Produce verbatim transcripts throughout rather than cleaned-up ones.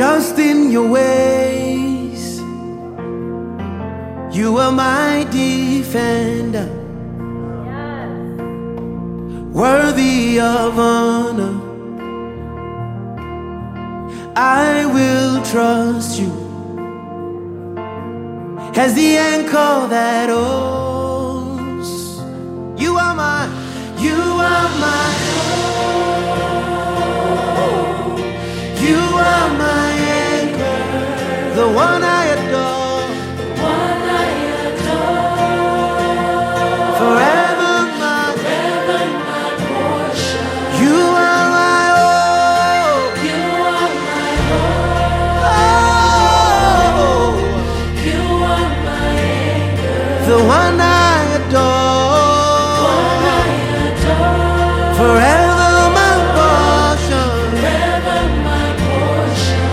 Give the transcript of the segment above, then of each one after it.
just in your ways. You are my defender, worthy of honor. I will trust you as the anchor that holds. You are my, you are my hope. You are my anchor, the one I adore, the one I adore. Forever my, forever my portion. You are my hope. You are my hope. Oh, You are my anchor, the one I adore, one I adore. forever my portion. Forever my portion.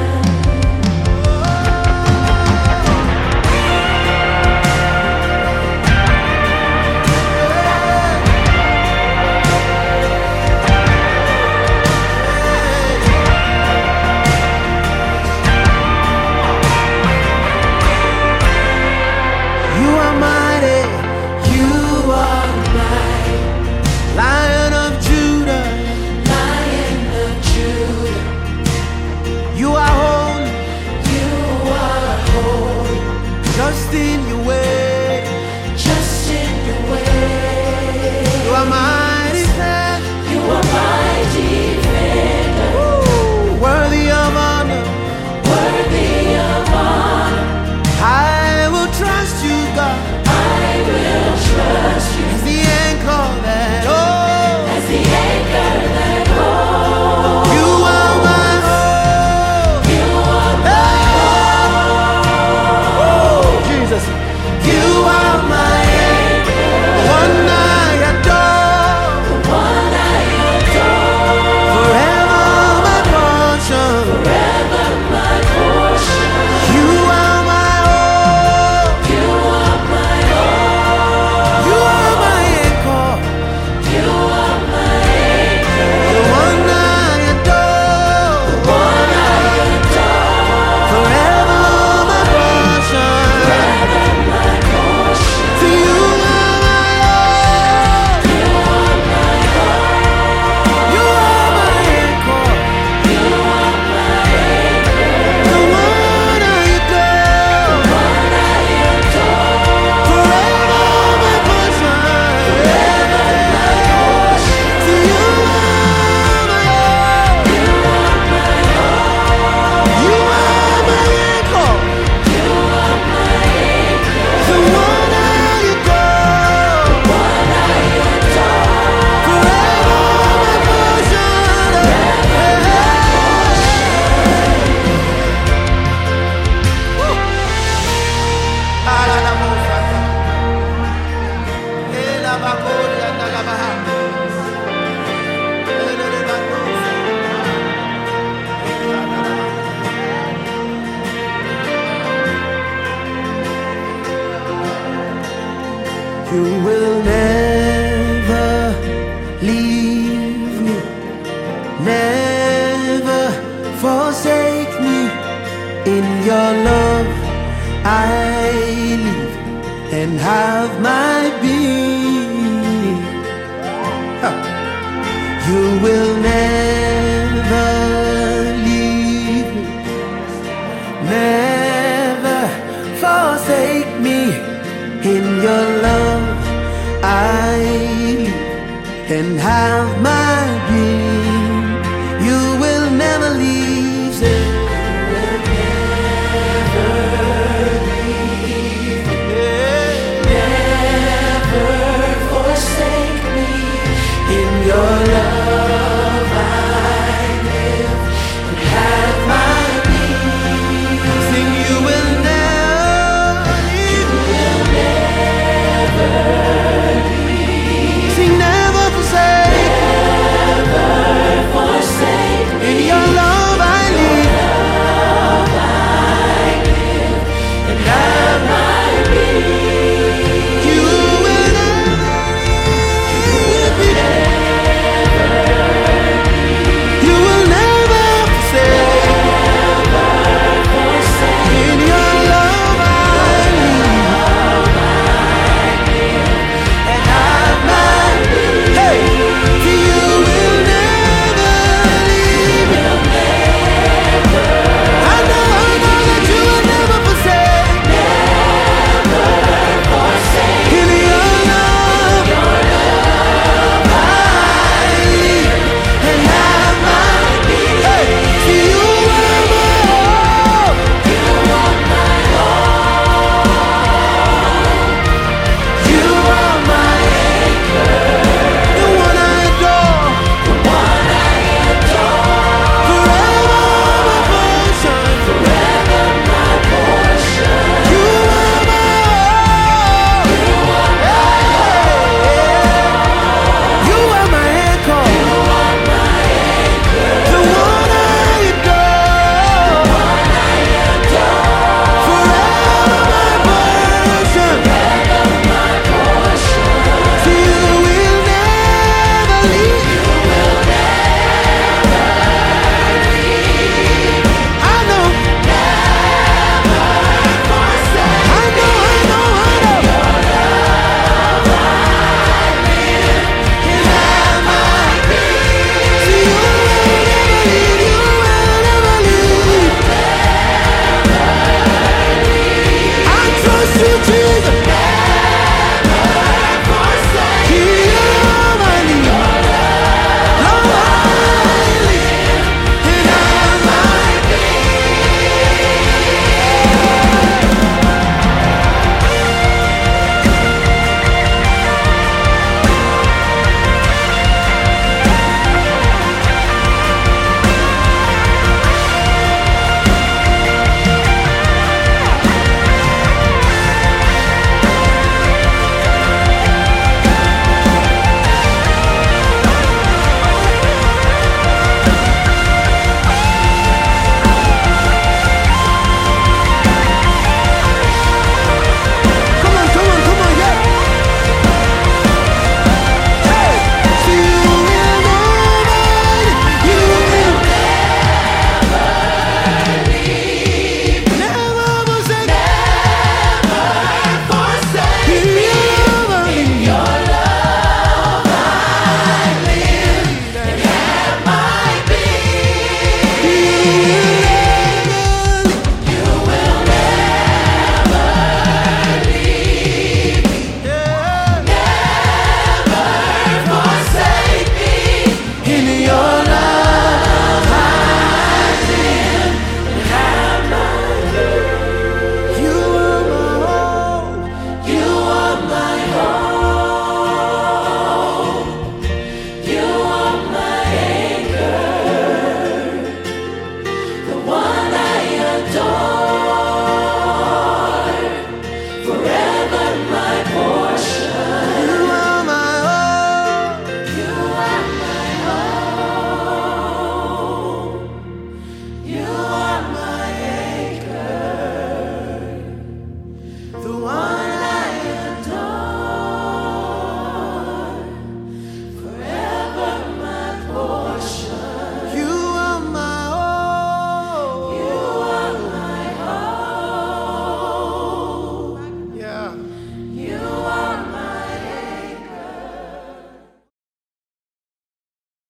You are mighty, you are My Lion of Judah. Lion of Judah, You are holy, you are holy, just in your way. just in your way. You are mighty, man. You are my defender, Woo, worthy of honor. worthy of honor. I will trust you, God, I will trust you as the anchor that holds. as the anchor that holds. You are my hope. You are my Oh, Jesus. You are my anchor, one I adore, one I adore. forever my portion. Forever my portion. You are my hope. You are my hope. You are my anchor, You are my anchor, the one I adore, one I adore. forever my portion. Forever my portion. To you are my hope. You are my hope. You are my anchor, You are my anchor, the one I adore, one I adore. forever my portion. Forever my portion. To you are my hope. You are my hope. You are my anchor, You are my anchor, the one I adore, one I adore. forever my portion. You will never leave me, never forsake me. In your love I live and have my being. Huh. You will never leave me, never forsake me. In your love I live and have